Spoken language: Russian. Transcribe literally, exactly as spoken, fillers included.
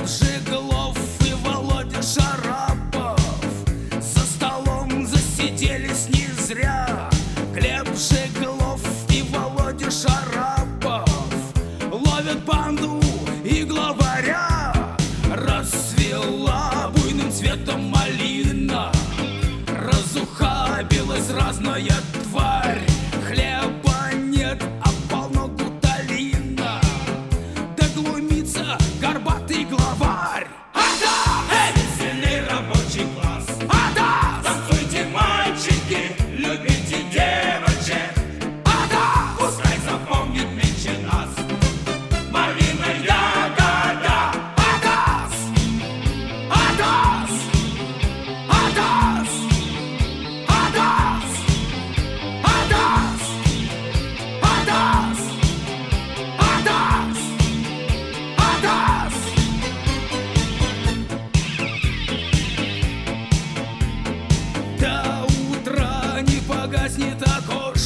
Жиглов и Володя Шарапов за столом засиделись не зря. Глеб Жиглов и Володя Шарапов ловят банду и главаря. Расцвела буйным цветом малина, разухабилась разная тварь. Хлеба нет, а полно гуталина, да глумится горбатый главарь. Атас! Эй, веселый рабочий класс! Атас! Танцуйте, мальчики, любите девочек! Атас! Пускай запомнит меньше нас малина ягода! Атас! Атас! Атас! Атас! Атас! Атас! Атас! Атас! До утра не погаснет окошко.